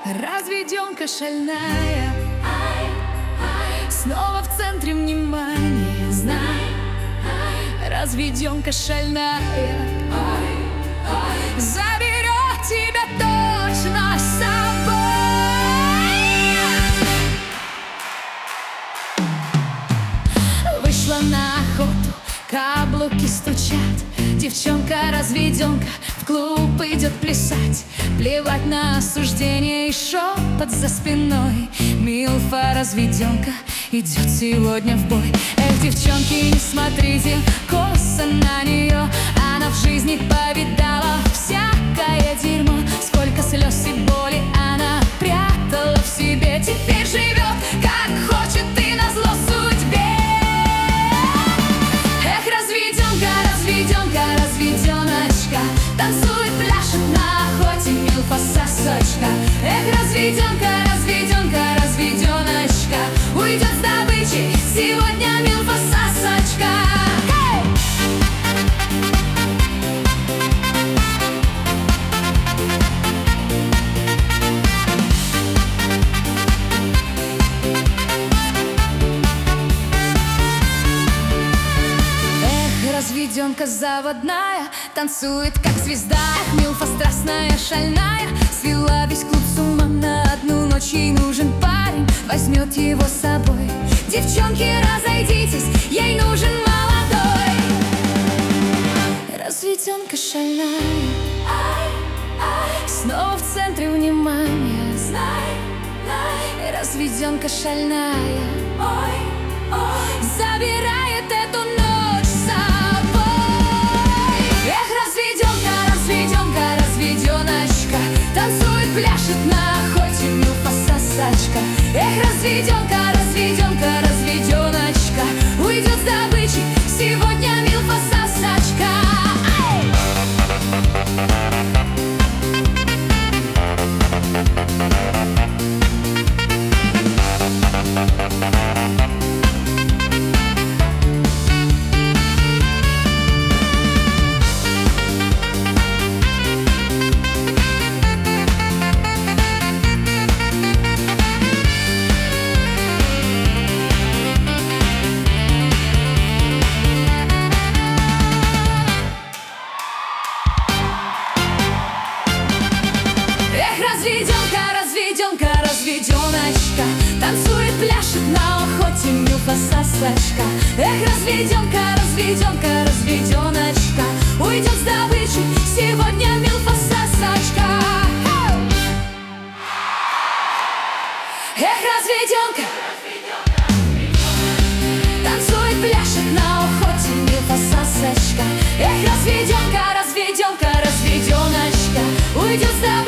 Разведенка шальная, снова в центре внимания. Знай, разведенка шальная заберет тебя точно с собой. Вышла на охоту, каблуки стучат. Девчонка-разведенка в клуб идет плясать. Плевать на осуждение и шепот за спиной. Милфа-разведенка идет сегодня в бой. Эх, девчонки, не смотрите косо на нее. Она в жизни повидала всякое дерьмо. Сколько слез и боли она прятала в себе. Теперь живет как хочет и назло судьбе. Эх, разведенка, разведенка, разведеночка, танцует, пляшет на охоте, милфа-сосочка. Эх, разведенка, разведенка, разведеночка, уйдет с добычей сегодня милфа-сосочка. Разведенка заводная, танцует как звезда. Милфа страстная, шальная, свела весь клуб с ума. На одну ночь ей нужен парень, возьмет его с собой. Девчонки, разойдитесь, ей нужен молодой. Разведенка шальная, снова в центре внимания. Разведенка шальная забирает эту ночь с собой. Эх, разведенка, разведенка, разведеночка, танцует, пляшет на охоте, милфа-сосочка. Эх, разведенка, разведенка, разведеночка, уйдет с добычей сегодня милфа-сосочка. Разведенка, разведенка, разведеночка, танцует, пляшет на охоте, милфа-сосочка. Эх, разведенка, разведенка, разведеночка, уйдет с добычей сегодня милфа-сосочка. Эх, разведенка, танцует, пляшет на охоте, милфа-сосочка. Эх, разведенка, разведенка, разведеночка, уйдет с добычей